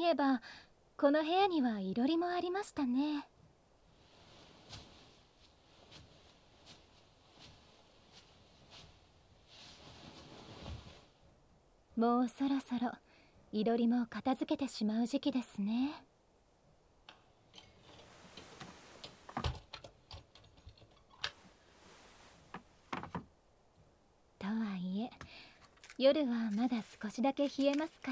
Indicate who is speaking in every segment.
Speaker 1: えばこの部屋にはいろりもありましたね。もうそろそろいろりも片付けてしまう時期ですね。とはいえ夜はまだ少しだけ冷えますから。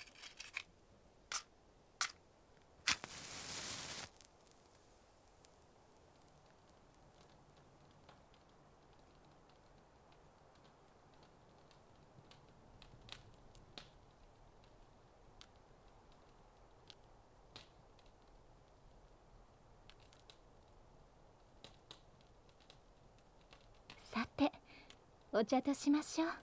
Speaker 1: さてお茶としましょう。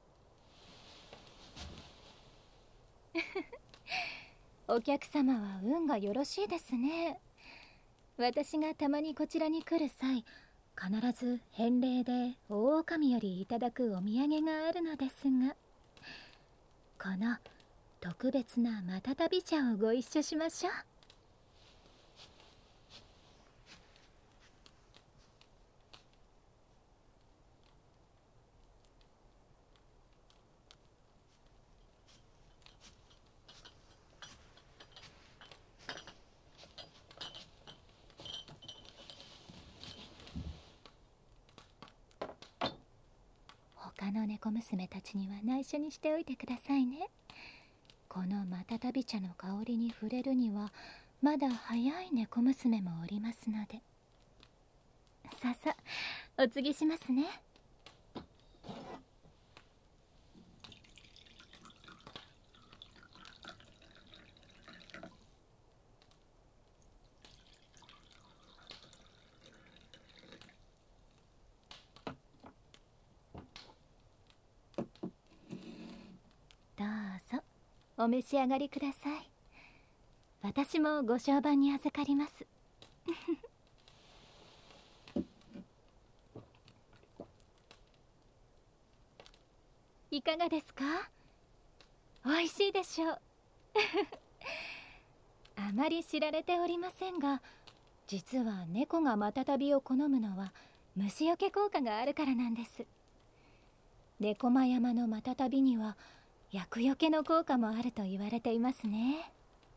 Speaker 1: お客様は運がよろしいですね。私がたまにこちらに来る際、必ず返礼で大狼よりいただくお土産があるのですが、この特別なまたたび茶をご一緒しましょう。他の猫娘たちには内緒にしておいてくださいね。このまたたび茶の香りに触れるにはまだ早い猫娘もおりますので。ささお継ぎしますね。どうぞお召し上がりください。私もご相伴に預かります。いかがですか？美味しいでしょう。あまり知られておりませんが、実は猫がマタタビを好むのは虫除け効果があるからなんです。猫間山のマタタビには厄除けの効果もあると言われていますね。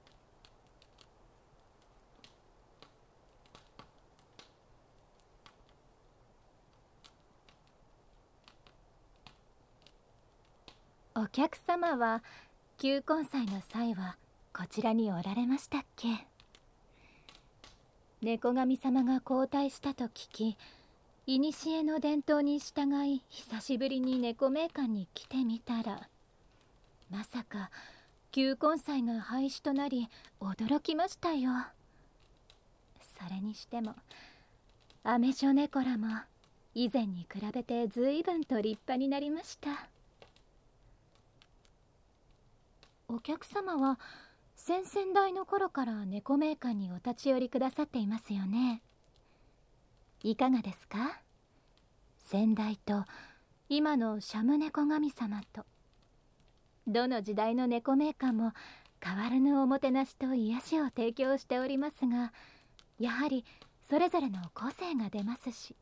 Speaker 1: お客様は求婚祭の際はこちらにおられましたっけ？猫神様が交代したと聞き、古の伝統に従い久しぶりに猫名館に来てみたら、まさか求婚祭が廃止となり驚きましたよ。それにしてもアメショネコラも以前に比べて随分と立派になりました。お客様は先々代の頃から猫名館にお立ち寄りくださっていますよね。いかがですか？先代と今のシャム猫神様と、どの時代の猫名館も変わらぬおもてなしと癒しを提供しておりますが、やはりそれぞれの個性が出ますし、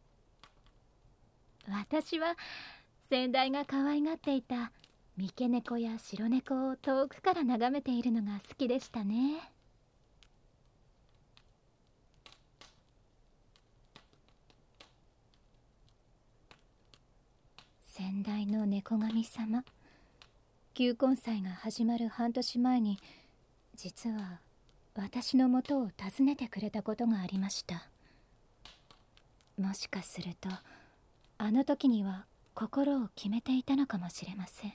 Speaker 1: 私は先代が可愛がっていた三毛猫や白猫を遠くから眺めているのが好きでしたね。先代の猫神様、求婚祭が始まる半年前に実は私のもとを訪ねてくれたことがありました。もしかするとあの時には心を決めていたのかもしれません。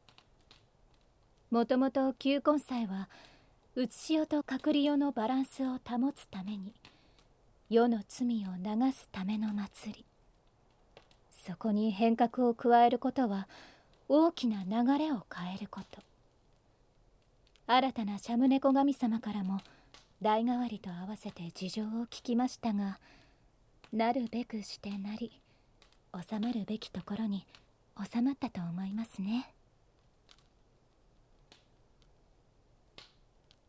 Speaker 1: もともと求婚祭はうつし世と隔離世のバランスを保つために、世の罪を流すための祭り。そこに変革を加えることは大きな流れを変えること。新たなシャム猫神様からも代替わりと合わせて事情を聞きましたが、なるべくしてなり、収まるべきところに収まったと思いますね。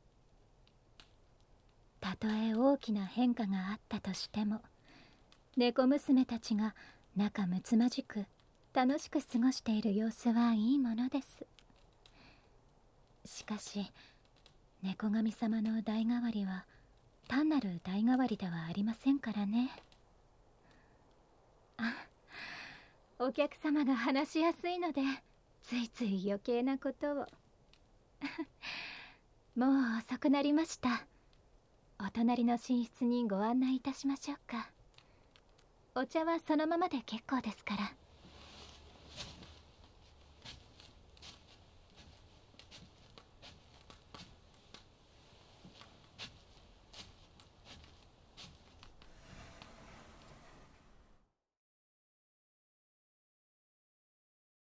Speaker 1: たとえ大きな変化があったとしても、猫娘たちが仲睦まじく楽しく過ごしている様子はいいものです。しかし猫神様の代替わりは単なる代替わりではありませんからね。お客様が話しやすいのでついつい余計なことをもう遅くなりました。お隣の寝室にご案内いたしましょうか。お茶はそのままで結構ですから。